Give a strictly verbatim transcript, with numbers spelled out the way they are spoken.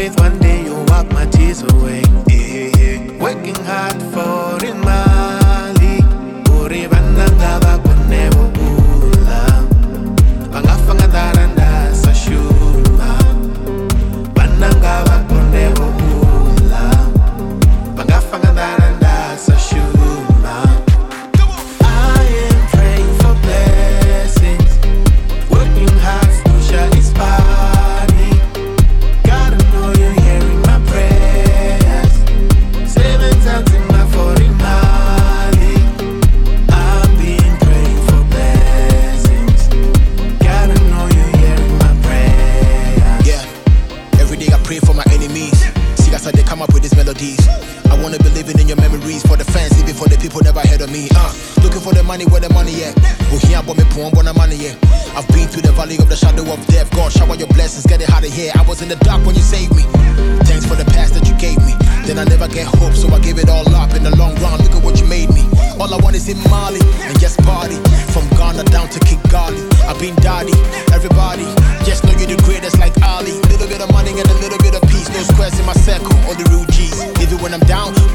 faith, one day you'll wipe my tears away. Yeah, yeah. Working hard for in Mali. Uri bananga bakonebo ula. Bangafanga daranda sa shuma. Bananga bakonebo ula. Bangafanga daranda sa shuma. I am praying for blessings. Working hard, Pusha is party. Gotta know you're hearing my prayers. Seven times in my foreign Mali. I've been praying for blessings. Gotta know you're hearing my prayers. Yeah, every day I pray for my enemies. See, that's how they come up with these melodies. I wanna be living in your memories. For the fans, even for the people never heard of me. Uh, looking for the money, where the money at? Oh, here, but me poor, but the money, yeah. I've been through the valley of the shadow of death. God, shower your blessings, get it out of here. I was in the dark when you saved me. Thanks for the past that you gave me. Then I never get hope, so I give it all up. In the long run, look at what you made me. All I want is in Mali, and yes, party. From Ghana down to Kigali, I've been daddy. Everybody, just know you're the greatest like Ali. Little bit of money and a little bit of peace. No squares in my circle, all the real G's. Even when I'm down,